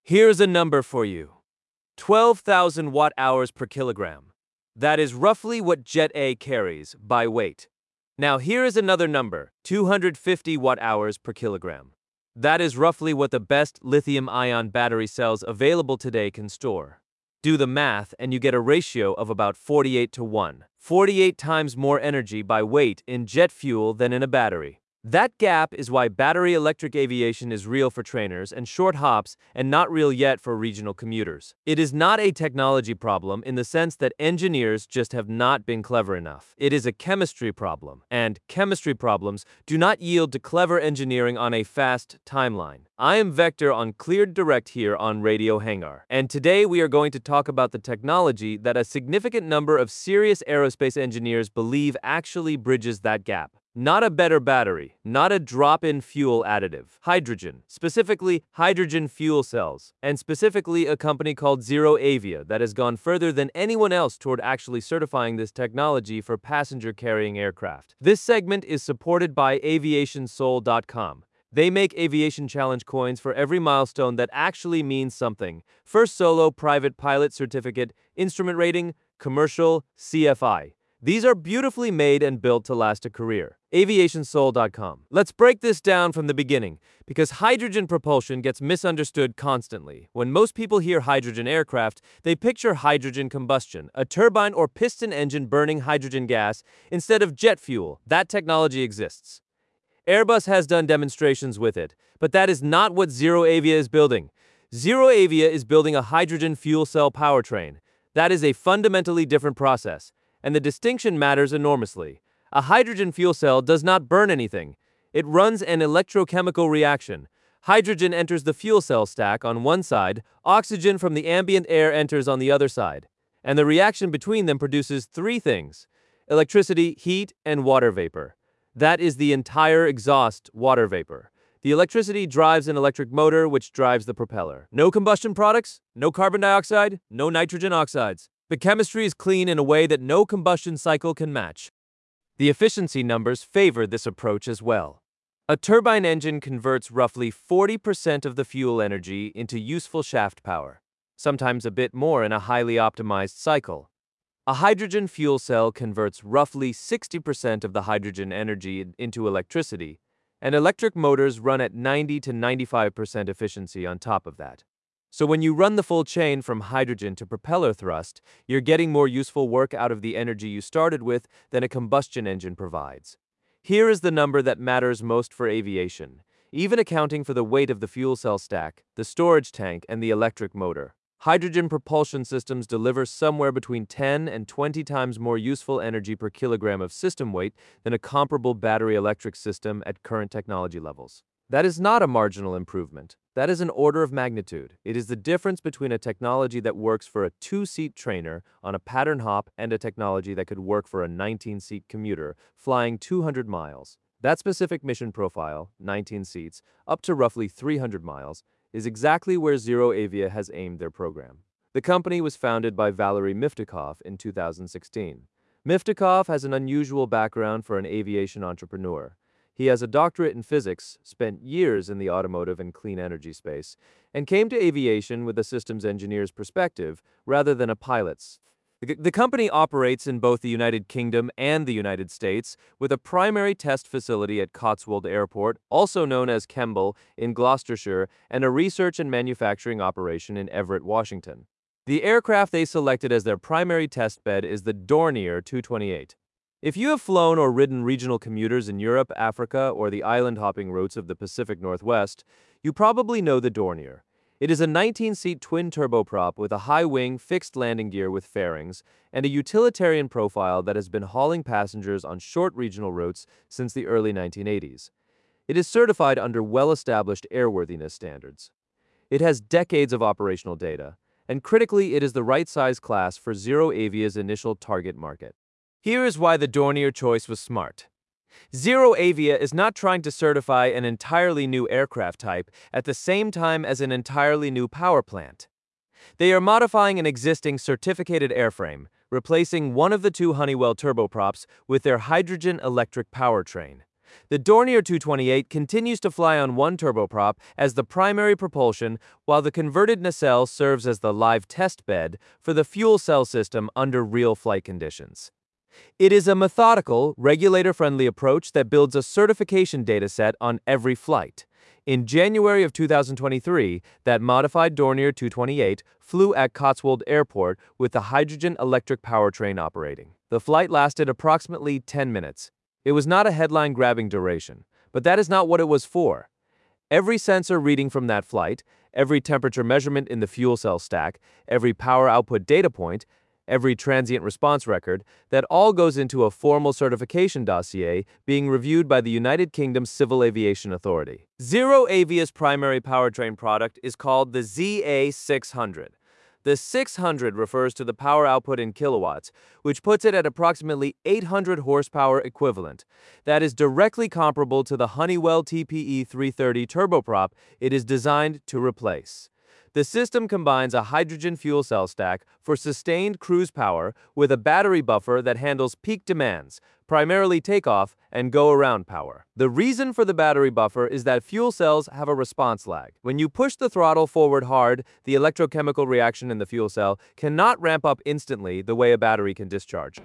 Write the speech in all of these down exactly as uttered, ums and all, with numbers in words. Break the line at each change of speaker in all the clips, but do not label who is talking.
Here's a number for you. twelve thousand watt-hours per kilogram. That is roughly what Jet A carries by weight. Now here is another number, two hundred fifty watt-hours per kilogram. That is roughly what the best lithium-ion battery cells available today can store. Do the math and you get a ratio of about forty-eight to one. forty-eight times more energy by weight in jet fuel than in a battery. That gap is why battery electric aviation is real for trainers and short hops and not real yet for regional commuters. It is not a technology problem in the sense that engineers just have not been clever enough. It is a chemistry problem, and chemistry problems do not yield to clever engineering on a fast timeline. I am Vector on Cleared Direct here on Radio Hangar, and today we are going to talk about the technology that a significant number of serious aerospace engineers believe actually bridges that gap. Not a better battery, not a drop-in fuel additive. Hydrogen, specifically hydrogen fuel cells, and specifically a company called ZeroAvia that has gone further than anyone else toward actually certifying this technology for passenger-carrying aircraft. This segment is supported by aviation soul dot com. They make Aviation Challenge coins for every milestone that actually means something. First solo private pilot certificate, instrument rating, commercial, C F I. These are beautifully made and built to last a career. aviation soul dot com. Let's break this down from the beginning, because hydrogen propulsion gets misunderstood constantly. When most people hear hydrogen aircraft, they picture hydrogen combustion, a turbine or piston engine burning hydrogen gas instead of jet fuel. That technology exists. Airbus has done demonstrations with it, but that is not what ZeroAvia is building. ZeroAvia is building a hydrogen fuel cell powertrain. That is a fundamentally different process, and the distinction matters enormously. A hydrogen fuel cell does not burn anything. It runs an electrochemical reaction. Hydrogen enters the fuel cell stack on one side, oxygen from the ambient air enters on the other side, and the reaction between them produces three things: electricity, heat, and water vapor. That is the entire exhaust, water vapor. The electricity drives an electric motor which drives the propeller. No combustion products, no carbon dioxide, no nitrogen oxides. The chemistry is clean in a way that no combustion cycle can match. The efficiency numbers favor this approach as well. A turbine engine converts roughly forty percent of the fuel energy into useful shaft power, sometimes a bit more in a highly optimized cycle. A hydrogen fuel cell converts roughly sixty percent of the hydrogen energy into electricity, and electric motors run at ninety to ninety-five percent efficiency on top of that. So when you run the full chain from hydrogen to propeller thrust, you're getting more useful work out of the energy you started with than a combustion engine provides. Here is the number that matters most for aviation, even accounting for the weight of the fuel cell stack, the storage tank, and the electric motor. Hydrogen propulsion systems deliver somewhere between ten and twenty times more useful energy per kilogram of system weight than a comparable battery electric system at current technology levels. That is not a marginal improvement. That is an order of magnitude. It is the difference between a technology that works for a two-seat trainer on a pattern hop and a technology that could work for a nineteen-seat commuter flying two hundred miles. That specific mission profile, nineteen seats, up to roughly three hundred miles, is exactly where ZeroAvia has aimed their program. The company was founded by Valery Miftakov in two thousand sixteen. Miftakov has an unusual background for an aviation entrepreneur. He has a doctorate in physics, spent years in the automotive and clean energy space, and came to aviation with a systems engineer's perspective rather than a pilot's. The, the company operates in both the United Kingdom and the United States, with a primary test facility at Cotswold Airport, also known as Kemble, in Gloucestershire, and a research and manufacturing operation in Everett, Washington. The aircraft they selected as their primary test bed is the Dornier two twenty-eight. If you have flown or ridden regional commuters in Europe, Africa, or the island-hopping routes of the Pacific Northwest, you probably know the Dornier. It is a nineteen-seat twin turboprop with a high-wing, fixed landing gear with fairings, and a utilitarian profile that has been hauling passengers on short regional routes since the early nineteen eighties. It is certified under well-established airworthiness standards. It has decades of operational data, and critically, it is the right size class for ZeroAvia's initial target market. Here is why the Dornier choice was smart. ZeroAvia is not trying to certify an entirely new aircraft type at the same time as an entirely new power plant. They are modifying an existing certificated airframe, replacing one of the two Honeywell turboprops with their hydrogen electric powertrain. The Dornier two twenty-eight continues to fly on one turboprop as the primary propulsion, while the converted nacelle serves as the live test bed for the fuel cell system under real flight conditions. It is a methodical, regulator-friendly approach that builds a certification dataset on every flight. In January of two thousand twenty-three, that modified Dornier two twenty-eight flew at Cotswold Airport with the hydrogen-electric powertrain operating. The flight lasted approximately ten minutes. It was not a headline-grabbing duration, but that is not what it was for. Every sensor reading from that flight, every temperature measurement in the fuel cell stack, every power output data point, every transient response record, that all goes into a formal certification dossier being reviewed by the United Kingdom's Civil Aviation Authority. ZeroAvia's primary powertrain product is called the Z A six hundred. The six hundred refers to the power output in kilowatts, which puts it at approximately eight hundred horsepower equivalent. That is directly comparable to the Honeywell T P E three thirty turboprop it is designed to replace. The system combines a hydrogen fuel cell stack for sustained cruise power with a battery buffer that handles peak demands, primarily takeoff and go-around power. The reason for the battery buffer is that fuel cells have a response lag. When you push the throttle forward hard, the electrochemical reaction in the fuel cell cannot ramp up instantly the way a battery can discharge.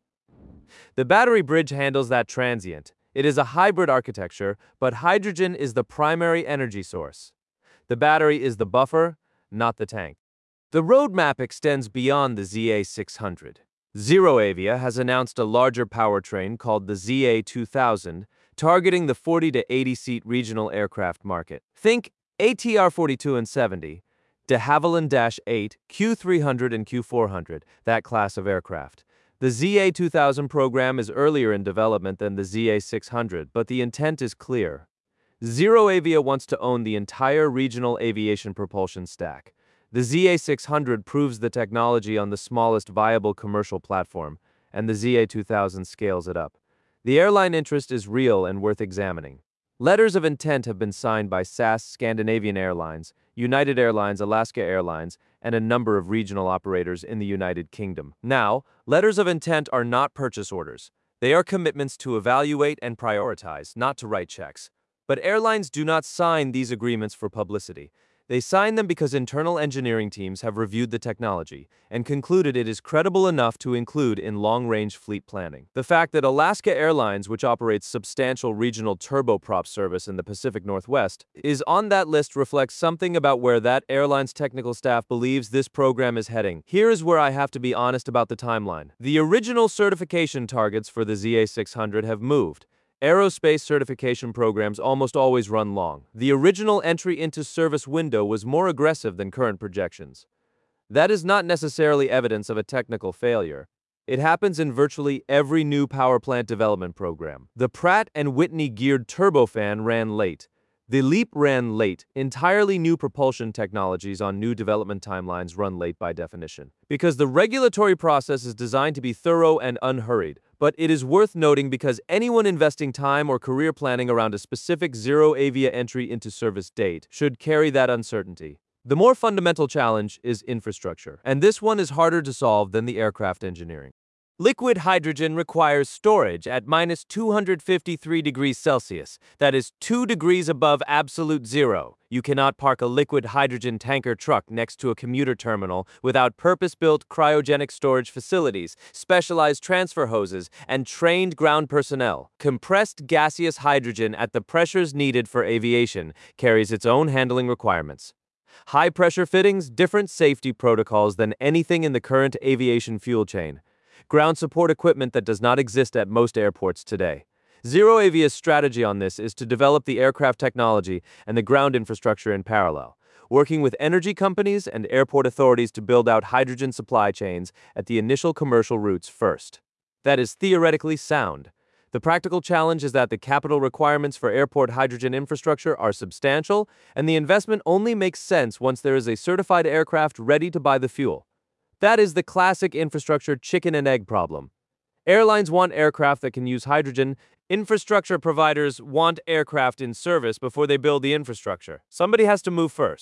The battery bridge handles that transient. It is a hybrid architecture, but hydrogen is the primary energy source. The battery is the buffer, not the tank. The roadmap extends beyond the Z A six hundred. ZeroAvia has announced a larger powertrain called the Z A two thousand, targeting the forty to eighty seat regional aircraft market. Think A T R forty-two and seventy, de Havilland eight, Q three hundred and Q four hundred, that class of aircraft. The Z A two thousand program is earlier in development than the Z A six hundred, but the intent is clear. ZeroAvia wants to own the entire regional aviation propulsion stack. The Z A six hundred proves the technology on the smallest viable commercial platform, and the Z A two thousand scales it up. The airline interest is real and worth examining. Letters of intent have been signed by S A S Scandinavian Airlines, United Airlines Alaska Airlines, and a number of regional operators in the United Kingdom. Now, letters of intent are not purchase orders. They are commitments to evaluate and prioritize, not to write checks. But airlines do not sign these agreements for publicity. They sign them because internal engineering teams have reviewed the technology and concluded it is credible enough to include in long-range fleet planning. The fact that Alaska Airlines, which operates substantial regional turboprop service in the Pacific Northwest, is on that list reflects something about where that airline's technical staff believes this program is heading. Here is where I have to be honest about the timeline. The original certification targets for the Z A six hundred have moved. Aerospace certification programs almost always run long. The original entry into service window was more aggressive than current projections. That is not necessarily evidence of a technical failure. It happens in virtually every new power plant development program. The Pratt and Whitney geared turbofan ran late. The LEAP ran late. Entirely new propulsion technologies on new development timelines run late by definition, because the regulatory process is designed to be thorough and unhurried. But it is worth noting because anyone investing time or career planning around a specific ZeroAvia entry into service date should carry that uncertainty. The more fundamental challenge is infrastructure, and this one is harder to solve than the aircraft engineering. Liquid hydrogen requires storage at minus two hundred fifty-three degrees Celsius, that is two degrees above absolute zero. You cannot park a liquid hydrogen tanker truck next to a commuter terminal without purpose-built cryogenic storage facilities, specialized transfer hoses, and trained ground personnel. Compressed gaseous hydrogen at the pressures needed for aviation carries its own handling requirements. High-pressure fittings, different safety protocols than anything in the current aviation fuel chain. Ground support equipment that does not exist at most airports today. ZeroAvia's strategy on this is to develop the aircraft technology and the ground infrastructure in parallel, working with energy companies and airport authorities to build out hydrogen supply chains at the initial commercial routes first. That is theoretically sound. The practical challenge is that the capital requirements for airport hydrogen infrastructure are substantial, and the investment only makes sense once there is a certified aircraft ready to buy the fuel. That is the classic infrastructure chicken and egg problem. Airlines want aircraft that can use hydrogen. Infrastructure providers want aircraft in service before they build the infrastructure. Somebody has to move first.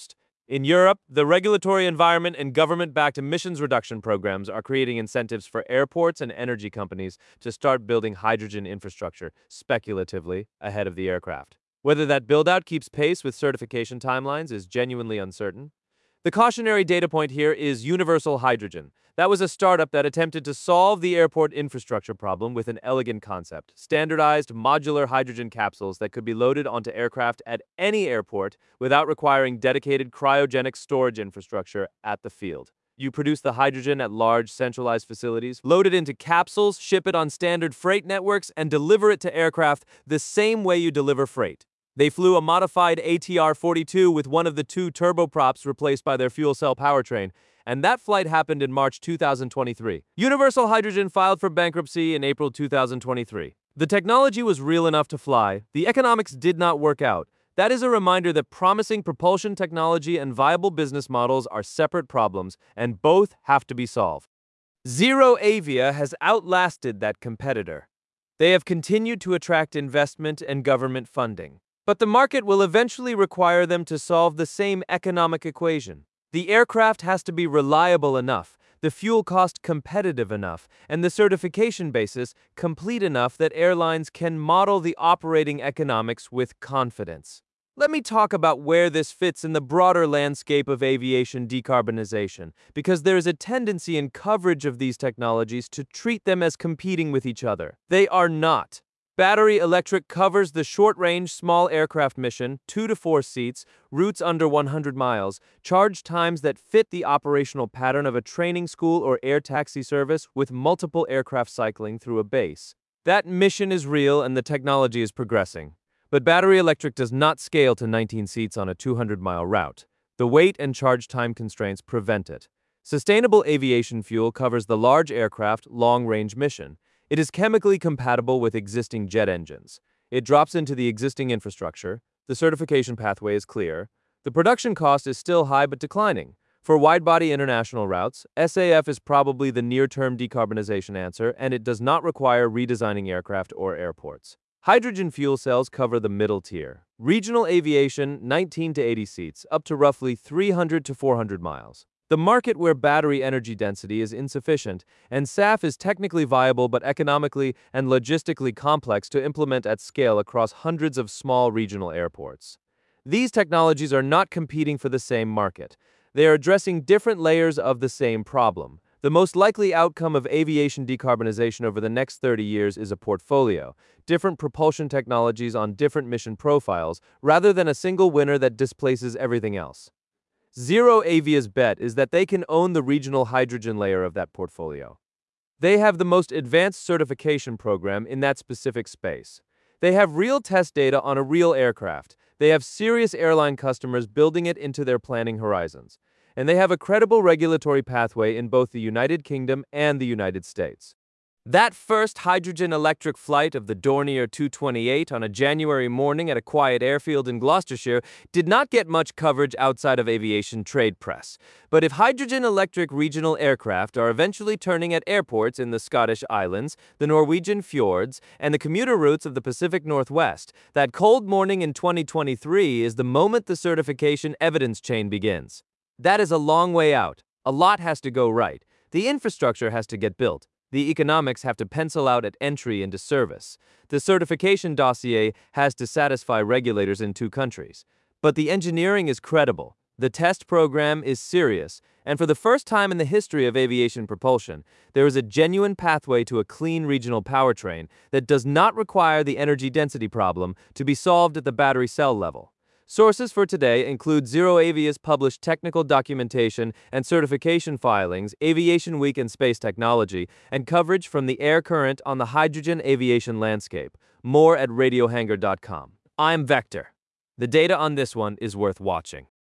In Europe, the regulatory environment and government-backed emissions reduction programs are creating incentives for airports and energy companies to start building hydrogen infrastructure speculatively ahead of the aircraft. Whether that build-out keeps pace with certification timelines is genuinely uncertain. The cautionary data point here is Universal Hydrogen. That was a startup that attempted to solve the airport infrastructure problem with an elegant concept: standardized modular hydrogen capsules that could be loaded onto aircraft at any airport without requiring dedicated cryogenic storage infrastructure at the field. You produce the hydrogen at large centralized facilities, load it into capsules, ship it on standard freight networks, and deliver it to aircraft the same way you deliver freight. They flew a modified A T R forty-two with one of the two turboprops replaced by their fuel cell powertrain, and that flight happened in March two thousand twenty-three. Universal Hydrogen filed for bankruptcy in April two thousand twenty-three. The technology was real enough to fly. The economics did not work out. That is a reminder that promising propulsion technology and viable business models are separate problems, and both have to be solved. ZeroAvia has outlasted that competitor. They have continued to attract investment and government funding. But the market will eventually require them to solve the same economic equation. The aircraft has to be reliable enough, the fuel cost competitive enough, and the certification basis complete enough that airlines can model the operating economics with confidence. Let me talk about where this fits in the broader landscape of aviation decarbonization, because there is a tendency in coverage of these technologies to treat them as competing with each other. They are not. Battery electric covers the short-range small aircraft mission, two to four seats, routes under one hundred miles, charge times that fit the operational pattern of a training school or air taxi service with multiple aircraft cycling through a base. That mission is real and the technology is progressing. But battery electric does not scale to nineteen seats on a two hundred mile route. The weight and charge time constraints prevent it. Sustainable aviation fuel covers the large aircraft, long-range mission. It is chemically compatible with existing jet engines. It drops into the existing infrastructure. The certification pathway is clear. The production cost is still high but declining. For wide-body international routes, S A F is probably the near-term decarbonization answer, and it does not require redesigning aircraft or airports. Hydrogen fuel cells cover the middle tier. Regional aviation, nineteen to eighty seats, up to roughly three hundred to four hundred miles. The market where battery energy density is insufficient, and S A F is technically viable but economically and logistically complex to implement at scale across hundreds of small regional airports. These technologies are not competing for the same market. They are addressing different layers of the same problem. The most likely outcome of aviation decarbonization over the next thirty years is a portfolio, different propulsion technologies on different mission profiles, rather than a single winner that displaces everything else. ZeroAvia's bet is that they can own the regional hydrogen layer of that portfolio. They have the most advanced certification program in that specific space. They have real test data on a real aircraft. They have serious airline customers building it into their planning horizons. And they have a credible regulatory pathway in both the United Kingdom and the United States. That first hydrogen-electric flight of the Dornier two twenty-eight on a January morning at a quiet airfield in Gloucestershire did not get much coverage outside of aviation trade press. But if hydrogen-electric regional aircraft are eventually turning at airports in the Scottish Islands, the Norwegian fjords, and the commuter routes of the Pacific Northwest, that cold morning in twenty twenty-three is the moment the certification evidence chain begins. That is a long way out. A lot has to go right. The infrastructure has to get built. The economics have to pencil out at entry into service. The certification dossier has to satisfy regulators in two countries. But the engineering is credible. The test program is serious. And for the first time in the history of aviation propulsion, there is a genuine pathway to a clean regional powertrain that does not require the energy density problem to be solved at the battery cell level. Sources for today include ZeroAvia's published technical documentation and certification filings, Aviation Week and Space Technology, and coverage from the air current on the hydrogen aviation landscape. More at radiohangar dot com. I'm Vector. The data on this one is worth watching.